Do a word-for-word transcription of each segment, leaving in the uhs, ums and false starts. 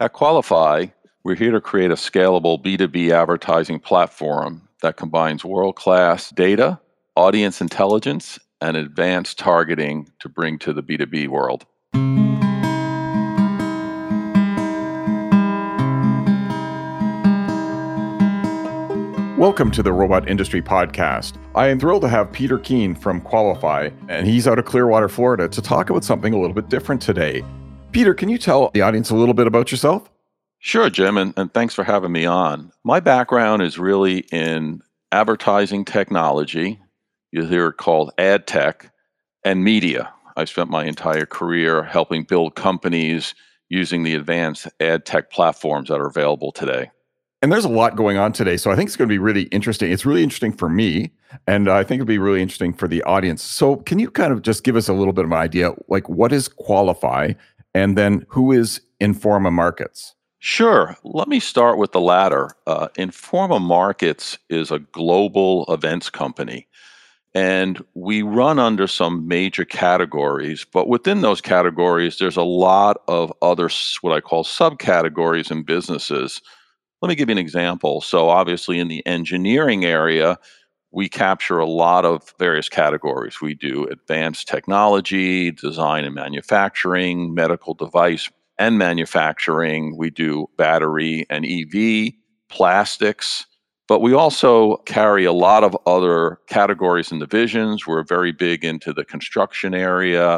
At Qualify, we're here to create a scalable B two B advertising platform that combines world-class data, audience intelligence, and advanced targeting to bring to the B two B world. Welcome to the Robot Industry Podcast. I am thrilled to have Peter Keene from Qualify, and he's out of Clearwater, Florida, to talk about something a little bit different today. Peter, can you tell the audience a little bit about yourself? Sure, Jim, and, and thanks for having me on. My background is really in advertising technology. You'll hear it called ad tech, and media. I spent my entire career helping build companies using the advanced ad tech platforms that are available today. And there's a lot going on today, so I think it's going to be really interesting. It's really interesting for me, and I think it'll be really interesting for the audience. So can you kind of just give us a little bit of an idea, like what is Qualify, and then who is Informa Markets? Sure. Let me start with the latter. Uh, Informa Markets is a global events company, and we run under some major categories, but within those categories, there's a lot of other, s- what I call subcategories and businesses. Let me give you an example. So, obviously, in the engineering area, we capture a lot of various categories. We do advanced technology, design and manufacturing, medical device and manufacturing. We do battery and E V, plastics, but we also carry a lot of other categories and divisions. We're very big into the construction area,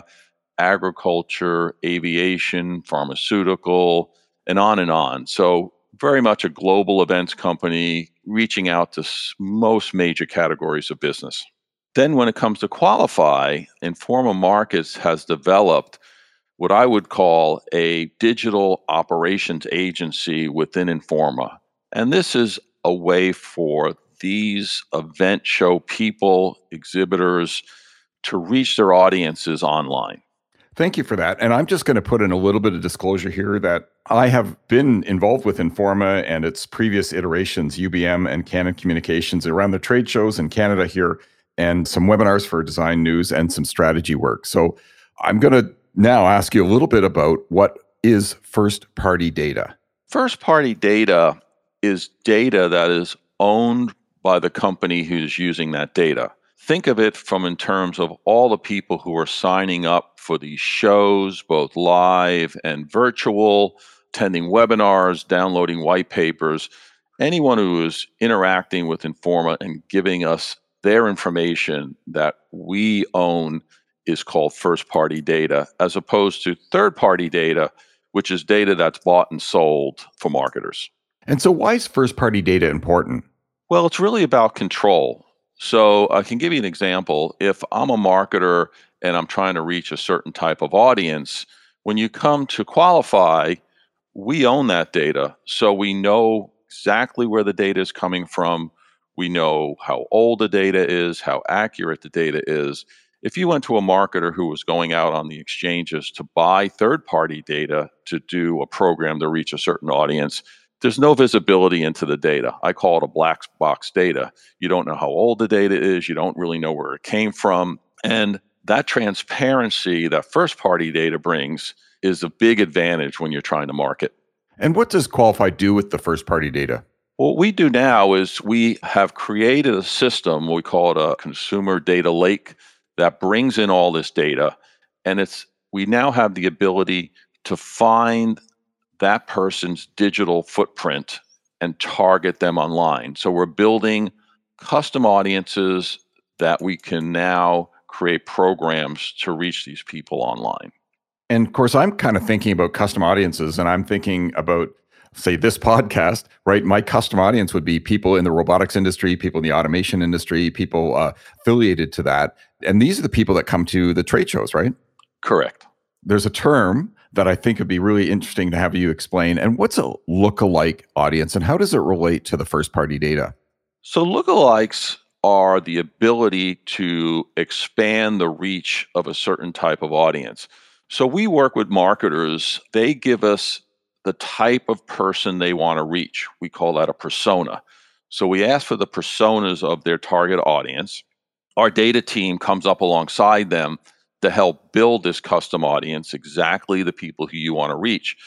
agriculture, aviation, pharmaceutical, and on and on. So, very much a global events company reaching out to s- most major categories of business. Then, when it comes to Qualify, Informa Markets has developed what I would call a digital operations agency within Informa. And this is a way for these event show people, exhibitors, to reach their audiences online. Thank you for that. And I'm just going to put in a little bit of disclosure here that I have been involved with Informa and its previous iterations, U B M and Canon Communications, around the trade shows in Canada here, and some webinars for design news and some strategy work. So I'm going to now ask you a little bit about what is first-party data. First-party data is data that is owned by the company who's using that data. Think of it from in terms of all the people who are signing up for these shows, both live and virtual, attending webinars, downloading white papers. Anyone who is interacting with Informa and giving us their information that we own is called first-party data, as opposed to third-party data, which is data that's bought and sold for marketers. And so why is first-party data important? Well, it's really about control. So I can give you an example. If I'm a marketer and I'm trying to reach a certain type of audience, when you come to Qualify, we own that data. So we know exactly where the data is coming from. We know how old the data is, how accurate the data is. If you went to a marketer who was going out on the exchanges to buy third-party data to do a program to reach a certain audience, there's no visibility into the data. I call it a black box data. You don't know how old the data is. You don't really know where it came from. And that transparency that first-party data brings is a big advantage when you're trying to market. And what does Qualify do with the first-party data? What we do now is we have created a system, we call it a consumer data lake, that brings in all this data. And it's we now have the ability to find that person's digital footprint and target them online. So we're building custom audiences that we can now create programs to reach these people online. And of course, I'm kind of thinking about custom audiences, and I'm thinking about, say, this podcast, right? My custom audience would be people in the robotics industry, people in the automation industry, people uh, affiliated to that. And these are the people that come to the trade shows, right? Correct. There's a term that I think would be really interesting to have you explain. And what's a lookalike audience, and how does it relate to the first-party data? So lookalikes are the ability to expand the reach of a certain type of audience. So we work with marketers. They give us the type of person they want to reach. We call that a persona. So we ask for the personas of their target audience. Our data team comes up alongside them to help build this custom audience, exactly the people who you want to reach.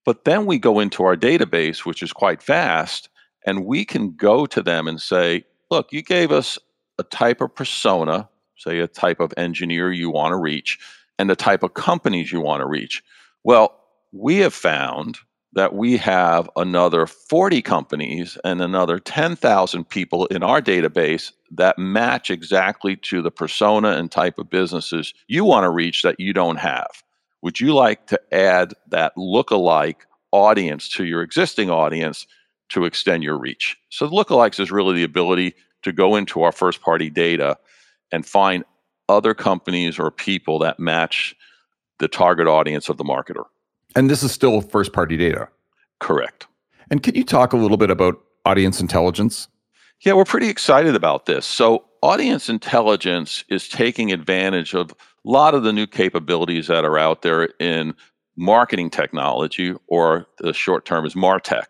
But then we go into our database, which is quite vast, and we can go to them and say, look, you gave us a type of persona, say a type of engineer you want to reach, and the type of companies you want to reach. Well, we have found that we have another forty companies and another ten thousand people in our database that match exactly to the persona and type of businesses you want to reach that you don't have. Would you like to add that lookalike audience to your existing audience to extend your reach? So the lookalikes is really the ability to go into our first party data and find other companies or people that match the target audience of the marketer. And this is still first party data. Correct. And can you talk a little bit about audience intelligence? Yeah, we're pretty excited about this. So audience intelligence is taking advantage of a lot of the new capabilities that are out there in marketing technology, or the short term is MarTech.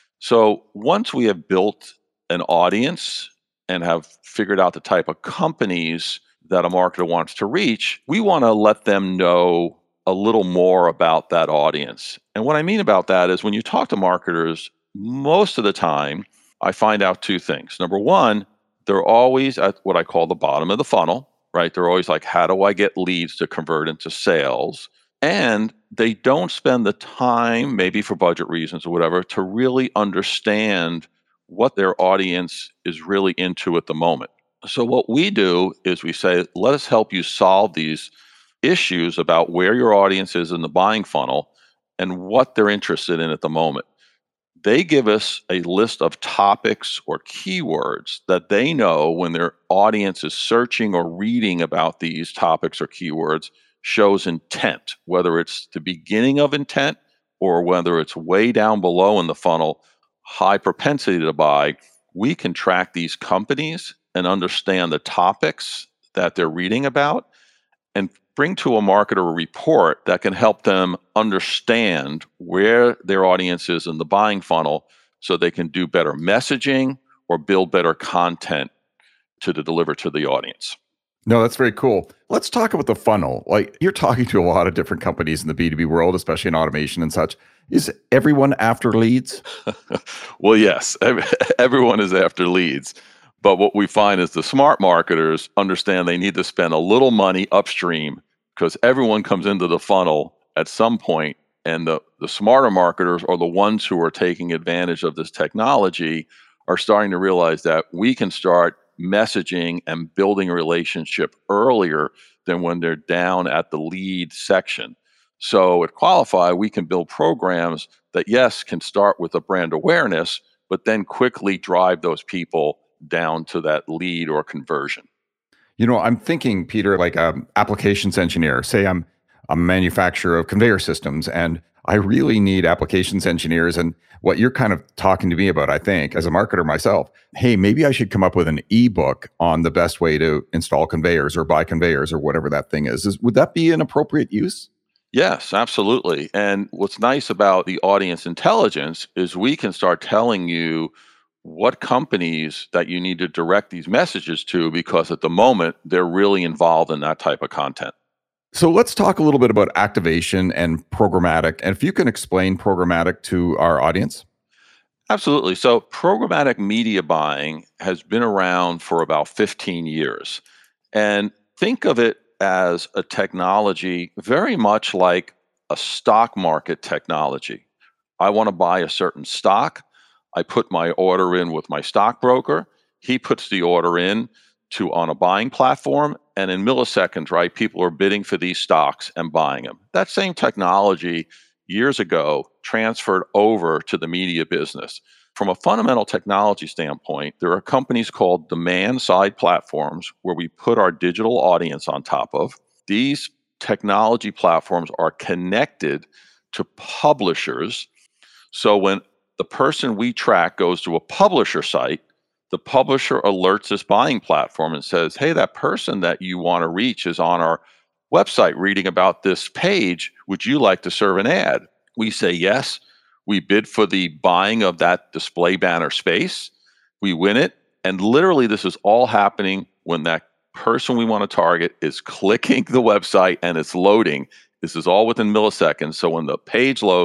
So once we have built an audience and have figured out the type of companies that a marketer wants to reach, we want to let them know a little more about that audience. And what I mean about that is when you talk to marketers, most of the time, I find out two things. Number one, they're always at what I call the bottom of the funnel, right? They're always like, how do I get leads to convert into sales? And they don't spend the time, maybe for budget reasons or whatever, to really understand what their audience is really into at the moment. So what we do is we say, let us help you solve these issues about where your audience is in the buying funnel and what they're interested in at the moment. They give us a list of topics or keywords that they know when their audience is searching or reading about these topics or keywords shows intent, whether it's the beginning of intent or whether it's way down below in the funnel, high propensity to buy. We can track these companies and understand the topics that they're reading about and bring to a marketer a report that can help them understand where their audience is in the buying funnel so they can do better messaging or build better content to deliver to the audience. No, that's very cool. Let's talk about the funnel. Like, you're talking to a lot of different companies in the B two B world, especially in automation and such. Is everyone after leads? Well, yes, everyone is after leads. But what we find is the smart marketers understand they need to spend a little money upstream because everyone comes into the funnel at some point, and the, the smarter marketers are the ones who are taking advantage of this technology are starting to realize that we can start messaging and building a relationship earlier than when they're down at the lead section. So at Qualify, we can build programs that, yes, can start with a brand awareness, but then quickly drive those people down to that lead or conversion. You know, I'm thinking, Peter, like an applications engineer. Say I'm a manufacturer of conveyor systems and I really need applications engineers. And what you're kind of talking to me about, I think, as a marketer myself, hey, maybe I should come up with an ebook on the best way to install conveyors or buy conveyors or whatever that thing is. is would that be an appropriate use? Yes, absolutely. And what's nice about the audience intelligence is we can start telling you what companies that you need to direct these messages to, because at the moment they're really involved in that type of content. So let's talk a little bit about activation and programmatic. And if you can explain programmatic to our audience. Absolutely. So programmatic media buying has been around for about fifteen years. And think of it as a technology very much like a stock market technology. I want to buy a certain stock. I put my order in with my stockbroker. He puts the order in to on a buying platform, and in milliseconds, right, people are bidding for these stocks and buying them. That same technology years ago transferred over to the media business. From a fundamental technology standpoint, there are companies called demand side platforms where we put our digital audience on top of. These technology platforms are connected to publishers. So when the person we track goes to a publisher site, the publisher alerts this buying platform and says, hey, that person that you want to reach is on our website reading about this page. Would you like to serve an ad? We say yes. We bid for the buying of that display banner space. We win it. And literally, this is all happening when that person we want to target is clicking the website and it's loading. This is all within milliseconds. So when the page loads,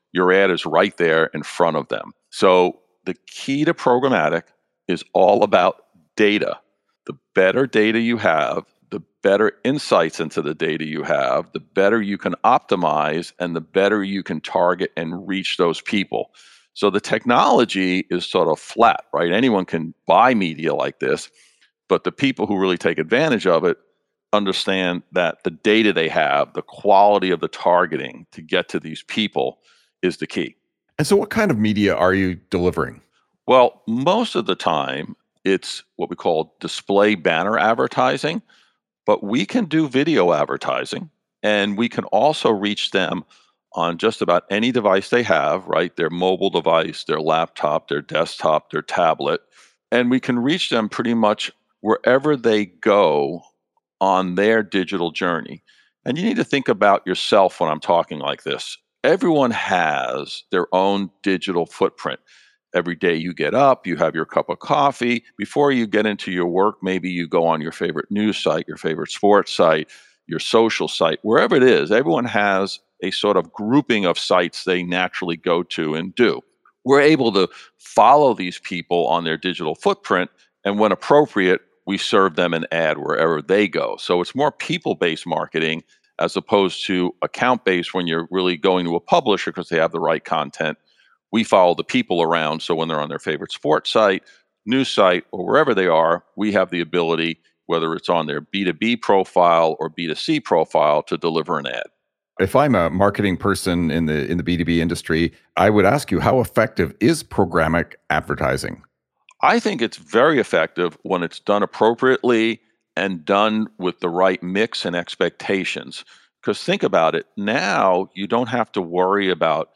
your ad is right there in front of them. So the key to programmatic is all about data. The better data you have, the better insights into the data you have, the better you can optimize and the better you can target and reach those people. So the technology is sort of flat, right? Anyone can buy media like this, but the people who really take advantage of it understand that the data they have, the quality of the targeting to get to these people is the key. And so, what kind of media are you delivering? Well, most of the time, it's what we call display banner advertising, but we can do video advertising and we can also reach them on just about any device they have, right? Their mobile device, their laptop, their desktop, their tablet. And we can reach them pretty much wherever they go on their digital journey. And you need to think about yourself when I'm talking like this. Everyone has their own digital footprint. Every day you get up, you have your cup of coffee. Before you get into your work, maybe you go on your favorite news site, your favorite sports site, your social site, wherever it is. Everyone has a sort of grouping of sites they naturally go to and do. We're able to follow these people on their digital footprint, and when appropriate, we serve them an ad wherever they go. So it's more people-based marketing as opposed to account-based when you're really going to a publisher because they have the right content. We follow the people around, so when they're on their favorite sports site, news site, or wherever they are, we have the ability, whether it's on their B two B profile or B two C profile, to deliver an ad. If I'm a marketing person in the in the B two B industry, I would ask you, how effective is programmatic advertising? I think it's very effective when it's done appropriately and done with the right mix and expectations. Because think about it, now you don't have to worry about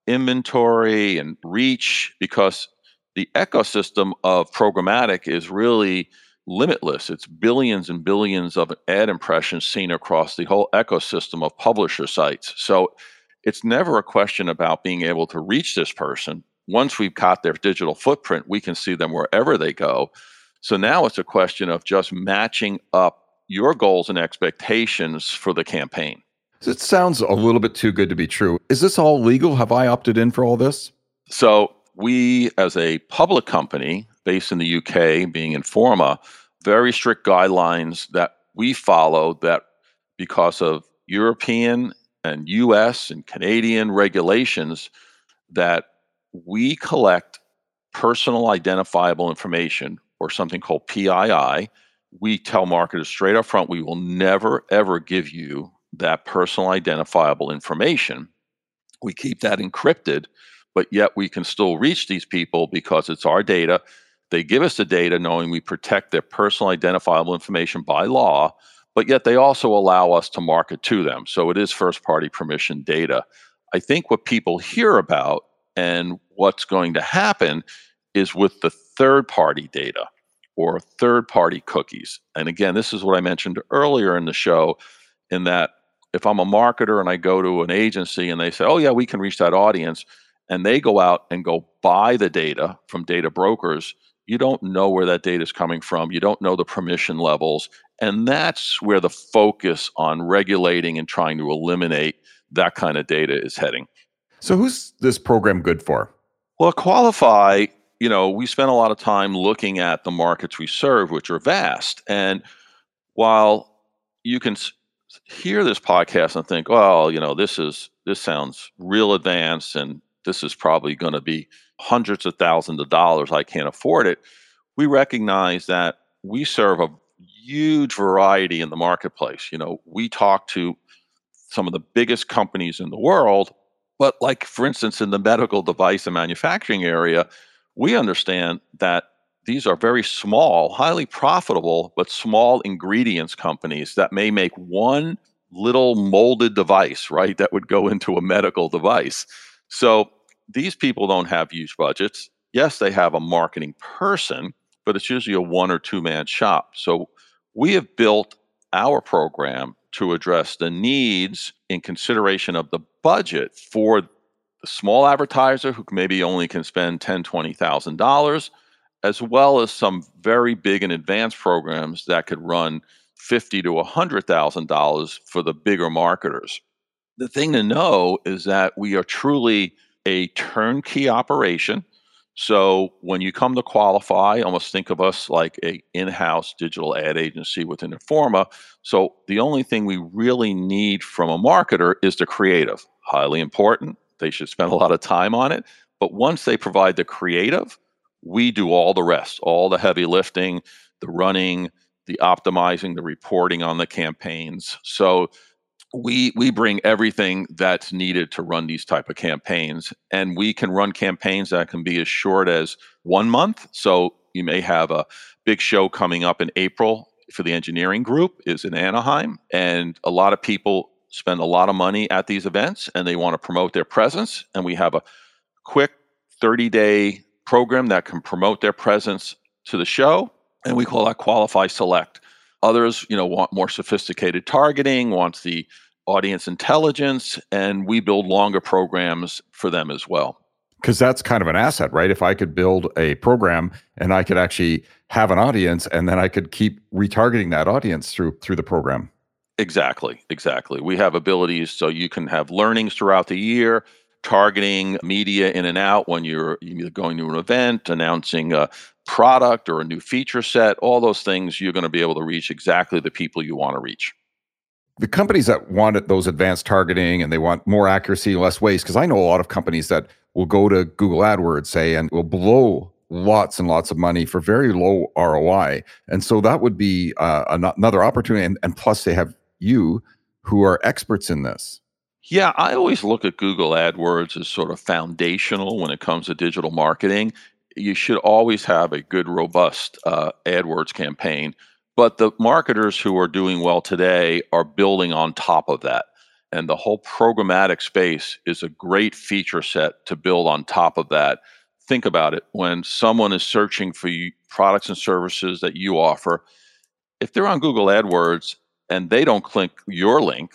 inventory and reach because the ecosystem of programmatic is really limitless. It's billions and billions of ad impressions seen across the whole ecosystem of publisher sites. So it's never a question about being able to reach this person. Once we've got their digital footprint, we can see them wherever they go. So now it's a question of just matching up your goals and expectations for the campaign. It sounds a little bit too good to be true. Is this all legal? Have I opted in for all this? So we, as a public company based in the U K, being Informa, very strict guidelines that we follow that because of European and U S and Canadian regulations that we collect personal identifiable information or something called P I I. We tell marketers straight up front, we will never, ever give you that personal identifiable information. We keep that encrypted, but yet we can still reach these people because it's our data. They give us the data knowing we protect their personal identifiable information by law, but yet they also allow us to market to them. So it is first party permission data. I think what people hear about and what's going to happen is with the third party data or third party cookies. And again, this is what I mentioned earlier in the show, in that if I'm a marketer and I go to an agency and they say, oh, yeah, we can reach that audience, and they go out and go buy the data from data brokers, you don't know where that data is coming from. You don't know the permission levels. And that's where the focus on regulating and trying to eliminate that kind of data is heading. So who's this program good for? Well, Qualify, you know, we spend a lot of time looking at the markets we serve, which are vast. And while you can hear this podcast and think, well, you know, this is this sounds real advanced and this is probably going to be hundreds of thousands of dollars. I can't afford it. We recognize that we serve a huge variety in the marketplace. You know, we talk to some of the biggest companies in the world, but like, for instance, in the medical device and manufacturing area, we understand that these are very small, highly profitable, but small ingredients companies that may make one little molded device, right, that would go into a medical device. So these people don't have huge budgets. Yes, they have a marketing person, but it's usually a one or two man shop. So we have built our program to address the needs in consideration of the budget for the small advertiser who maybe only can spend ten thousand dollars, twenty thousand dollars, as well as some very big and advanced programs that could run fifty thousand dollars to one hundred thousand dollars for the bigger marketers. The thing to know is that we are truly a turnkey operation. So when you come to qualify, almost think of us like a in-house digital ad agency within Informa. So the only thing we really need from a marketer is the creative. Highly important. They should spend a lot of time on it. But once they provide the creative, we do all the rest, all the heavy lifting, the running, the optimizing, the reporting on the campaigns. So we we bring everything that's needed to run these type of campaigns, and we can run campaigns that can be as short as one month. So you may have a big show coming up in April for the engineering group is in Anaheim, and a lot of people spend a lot of money at these events and they want to promote their presence, and we have a quick thirty day program that can promote their presence to the show, and we call that Qualify Select. Others, you know, want more sophisticated targeting, wants the audience intelligence, and we build longer programs for them as well. Because that's kind of an asset, right? If I could build a program and I could actually have an audience, and then I could keep retargeting that audience through through the program. Exactly, exactly. We have abilities so you can have learnings throughout the year, targeting media in and out when you're either going to an event, announcing a product or a new feature set, all those things, you're going to be able to reach exactly the people you want to reach. The companies that want those advanced targeting and they want more accuracy, less waste, because I know a lot of companies that will go to Google AdWords, say, and will blow lots and lots of money for very low R O I. And so that would be uh, an- another opportunity. And, and plus, they have you who are experts in this. Yeah, I always look at Google AdWords as sort of foundational when it comes to digital marketing. You should always have a good, robust uh, AdWords campaign. But the marketers who are doing well today are building on top of that. And the whole programmatic space is a great feature set to build on top of that. Think about it. When someone is searching for you, products and services that you offer, if they're on Google AdWords and they don't click your link,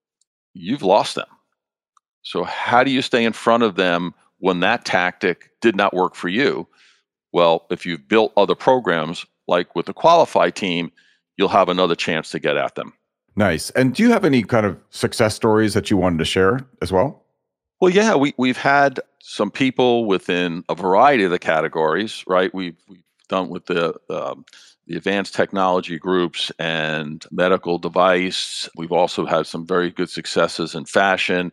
you've lost them. So how do you stay in front of them when that tactic did not work for you? Well, if you've built other programs, like with the Qualify team, you'll have another chance to get at them. Nice. And do you have any kind of success stories that you wanted to share as well? Well, yeah, we, we've had some people within a variety of the categories, right? We've, we've done with the um, the advanced technology groups and medical device. We've also had some very good successes in fashion.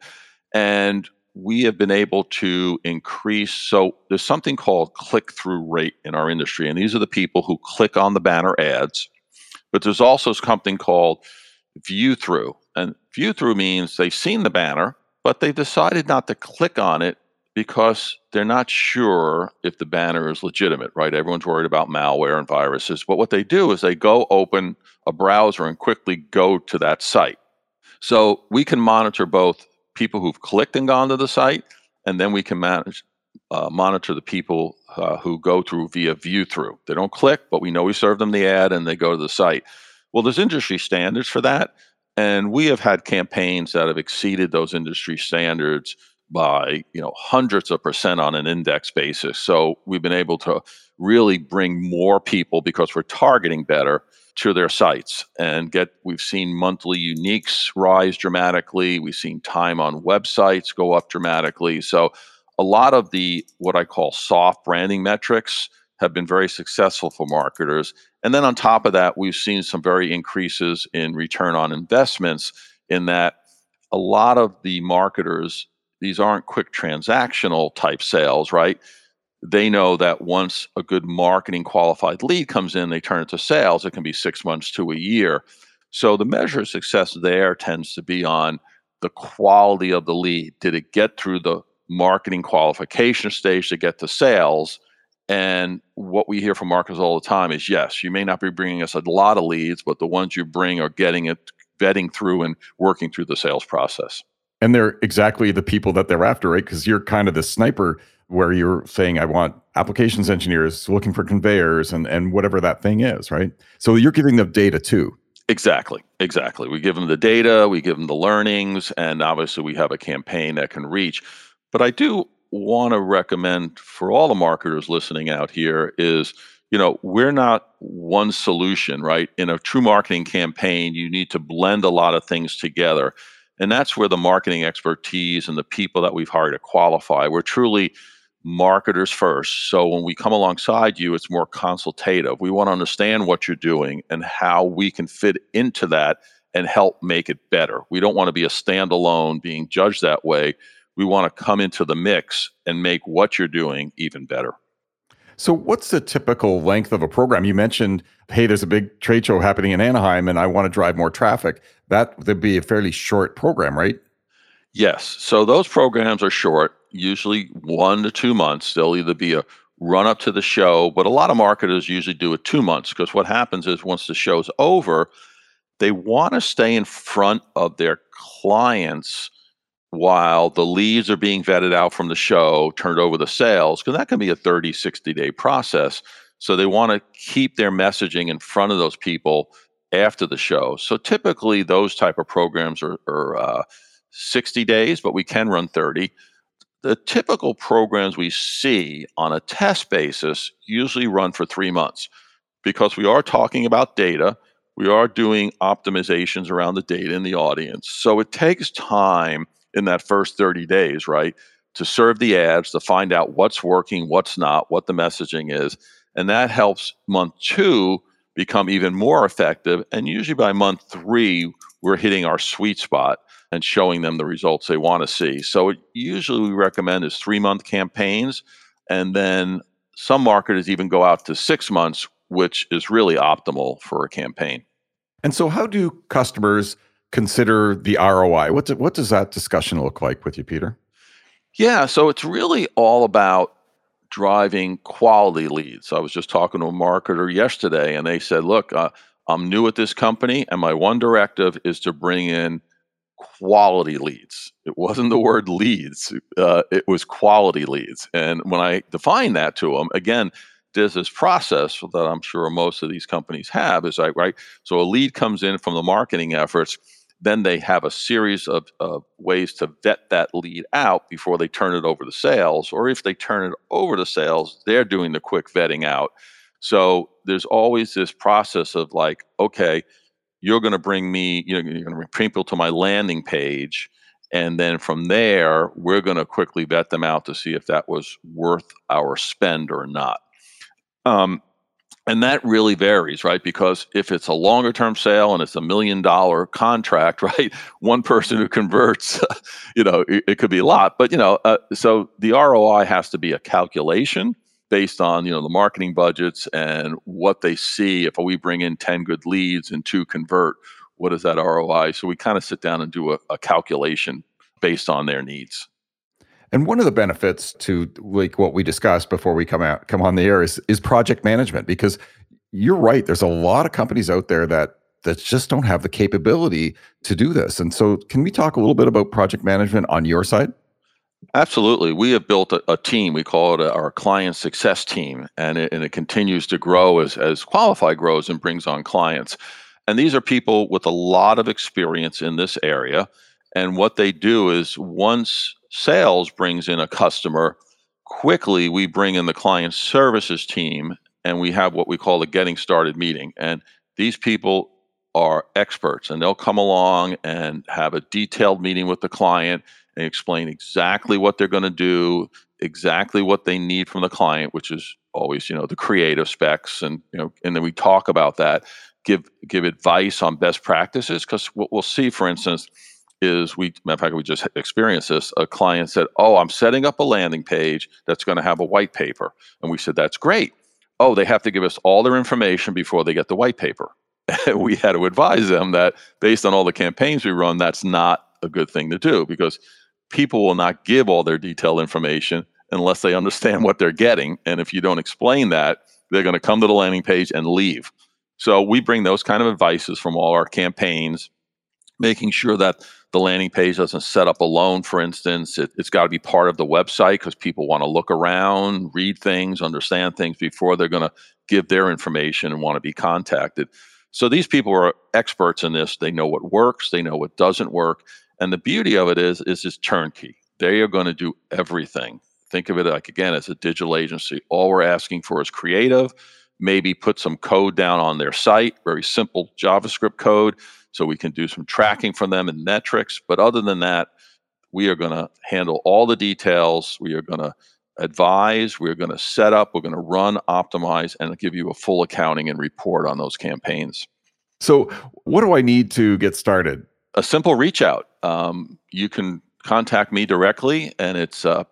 And we have been able to increase. So there's something called click-through rate in our industry. And these are the people who click on the banner ads. But there's also something called view-through. And view-through means they've seen the banner, but they've decided not to click on it because they're not sure if the banner is legitimate, right? Everyone's worried about malware and viruses. But what they do is they go open a browser and quickly go to that site. So we can monitor both people who've clicked and gone to the site, and then we can manage uh, monitor the people uh, who go through via view-through. They don't click, but we know we serve them the ad and they go to the site. Well, there's industry standards for that, and we have had campaigns that have exceeded those industry standards by, you know, hundreds of percent on an index basis. So we've been able to really bring more people, because we're targeting better, to their sites and get, we've seen monthly uniques rise dramatically. We've seen time on websites go up dramatically. So a lot of the, what I call soft branding metrics have been very successful for marketers. And then on top of that, we've seen some very increases in return on investments, in that a lot of the marketers, these aren't quick transactional type sales, right? They know that once a good marketing qualified lead comes in, they turn it to sales. It can be six months to a year. So the measure of success there tends to be on the quality of the lead. Did it get through the marketing qualification stage to get to sales? And what we hear from marketers all the time is, yes, you may not be bringing us a lot of leads, but the ones you bring are getting it, vetting through and working through the sales process. And they're exactly the people that they're after, right? Because you're kind of the sniper where you're saying, I want applications engineers looking for conveyors and, and whatever that thing is, right? So you're giving them data too. Exactly, exactly. We give them the data, we give them the learnings, and obviously we have a campaign that can reach. But I do want to recommend for all the marketers listening out here is, you know, we're not one solution, right? In a true marketing campaign, you need to blend a lot of things together. And that's where the marketing expertise and the people that we've hired to qualify, we're truly marketers first. So when we come alongside you, it's more consultative. We want to understand what you're doing and how we can fit into that and help make it better. We don't want to be a standalone being judged that way. We want to come into the mix and make what you're doing even better. So, what's the typical length of a program? You mentioned, hey, there's a big trade show happening in Anaheim and I want to drive more traffic. That would be a fairly short program, right? Yes. So those programs are short, usually one to two months. They'll either be a run up to the show, but a lot of marketers usually do it two months because what happens is once the show's over, they want to stay in front of their clients while the leads are being vetted out from the show, turned over to sales, because that can be a thirty, sixty day process. So they want to keep their messaging in front of those people after the show. So typically those type of programs are, are uh, sixty days, but we can run thirty. The typical programs we see on a test basis usually run for three months because we are talking about data. We are doing optimizations around the data in the audience. So it takes time in that first thirty days, right, to serve the ads, to find out what's working, what's not, what the messaging is. And that helps month two become even more effective. And usually by month three, we're hitting our sweet spot and showing them the results they want to see. So it usually we recommend is three month campaigns. And then some marketers even go out to six months, which is really optimal for a campaign. And so, how do customers consider the R O I? What, do, what does that discussion look like with you, Peter? Yeah, so it's really all about driving quality leads. I was just talking to a marketer yesterday, and they said, look, uh, I'm new at this company, and my one directive is to bring in quality leads. It wasn't the word leads, uh, it was quality leads. And when I defined that to them, again, there's this process that I'm sure most of these companies have is like, right? So a lead comes in from the marketing efforts, then they have a series of, of ways to vet that lead out before they turn it over to sales. Or if they turn it over to sales, they're doing the quick vetting out. So there's always this process of like, okay, you're going to bring me, you know, you're going to bring people to my landing page. And then from there, we're going to quickly vet them out to see if that was worth our spend or not. Um, and that really varies, right? Because if it's a longer term sale and it's a million dollar contract, right? One person who converts, you know, it, it could be a lot. But, you know, uh, so the R O I has to be a calculation based on, you know, the marketing budgets and what they see. If we bring in ten good leads and two convert, what is that R O I? So we kind of sit down and do a, a calculation based on their needs. And one of the benefits to like what we discussed before we come out come on the air is is project management, because you're right. There's a lot of companies out there that that just don't have the capability to do this. And so, can we talk a little bit about project management on your side? Absolutely. We have built a, a team. We call it a, our client success team, and it, and it continues to grow as, as Qualify grows and brings on clients. And these are people with a lot of experience in this area. And what they do is once sales brings in a customer, quickly we bring in the client services team and we have what we call the getting started meeting. And these people are experts and they'll come along and have a detailed meeting with the client and explain exactly what they're going to do, exactly what they need from the client, which is always, you know, the creative specs, and you know, and then we talk about that, give give advice on best practices. Because what we'll see, for instance, is we, matter of fact, we just experienced this. A client said, "Oh, I'm setting up a landing page that's going to have a white paper," and we said, "That's great." Oh, they have to give us all their information before they get the white paper. We had to advise them that based on all the campaigns we run, that's not a good thing to do because people will not give all their detailed information unless they understand what they're getting. And if you don't explain that, they're going to come to the landing page and leave. So we bring those kind of advices from all our campaigns, making sure that the landing page doesn't set up alone, for instance. It, it's got to be part of the website because people want to look around, read things, understand things before they're going to give their information and want to be contacted. So these people are experts in this. They know what works. They know what doesn't work. And the beauty of it is, is it's turnkey. They are going to do everything. Think of it like, again, as a digital agency. All we're asking for is creative, maybe put some code down on their site, very simple JavaScript code so we can do some tracking for them and metrics. But other than that, we are going to handle all the details. We are going to advise, we're going to set up, we're going to run, optimize, and give you a full accounting and report on those campaigns. So what do I need to get started? A simple reach out. Um, you can contact me directly, and it's uh,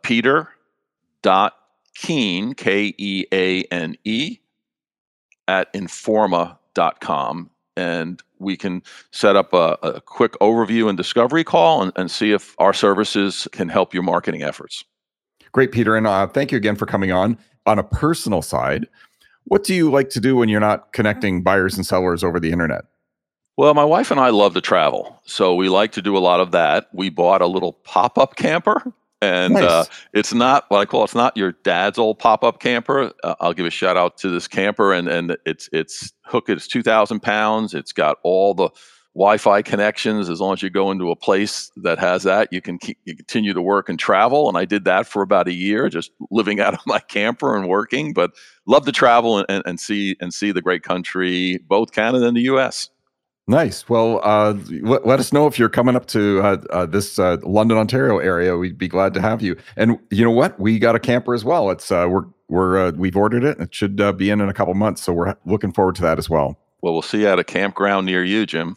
peter.keane, K E A N E, at informa dot com. And we can set up a, a quick overview and discovery call and, and see if our services can help your marketing efforts. Great, Peter. And uh, thank you again for coming on. On a personal side, what do you like to do when you're not connecting buyers and sellers over the internet? Well, my wife and I love to travel, so we like to do a lot of that. We bought a little pop-up camper, and Nice. uh, it's not what I call it's not your dad's old pop-up camper. Uh, I'll give a shout out to this camper, and and it's it's hooked. It's two thousand pounds. It's got all the Wi-Fi connections. As long as you go into a place that has that, you can keep, you continue to work and travel. And I did that for about a year, just living out of my camper and working. But love to travel and, and see and see the great country, both Canada and the U S. Nice. Well, uh, let, let us know if you're coming up to uh, uh, this uh, London, Ontario area. We'd be glad to have you. And you know what? We got a camper as well. It's uh, we're we're uh, we've ordered it, and it should uh, be in in a couple months. So we're looking forward to that as well. Well, we'll see you at a campground near you, Jim.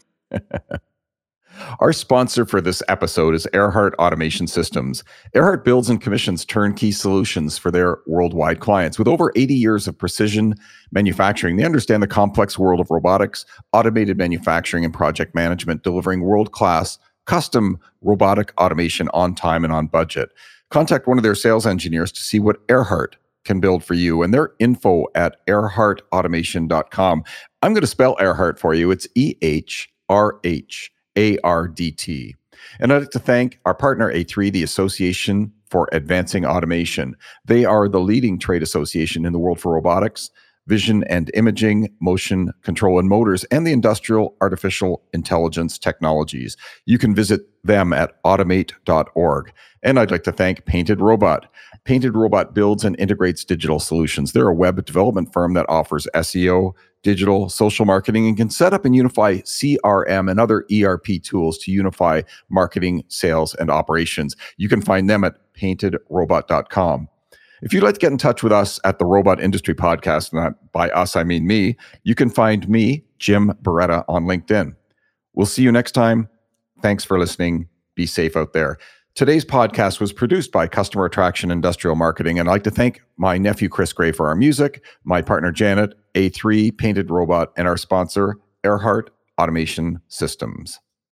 Our sponsor for this episode is Erhardt Automation Systems. Erhardt builds and commissions turnkey solutions for their worldwide clients. With over eighty years of precision manufacturing, they understand the complex world of robotics, automated manufacturing, and project management, delivering world-class custom robotic automation on time and on budget. Contact one of their sales engineers to see what Erhardt can build for you, and their info at erhardt automation dot com. I'm going to spell Erhardt for you. It's E H R H A R D T. And I'd like to thank our partner, A three, the Association for Advancing Automation. They are the leading trade association in the world for robotics, vision and imaging, motion control and motors, and the industrial artificial intelligence technologies. You can visit them at automate dot org. And I'd like to thank Painted Robot. Painted Robot builds and integrates digital solutions. They're a web development firm that offers S E O, digital, social marketing, and can set up and unify C R M and other E R P tools to unify marketing, sales, and operations. You can find them at painted robot dot com. If you'd like to get in touch with us at the Robot Industry Podcast, and that by us, I mean me, you can find me, Jim Beretta, on LinkedIn. We'll see you next time. Thanks for listening. Be safe out there. Today's podcast was produced by Customer Attraction Industrial Marketing, and I'd like to thank my nephew, Chris Gray, for our music, my partner, Janet, A three, Painted Robot, and our sponsor, Erhardt Automation Systems.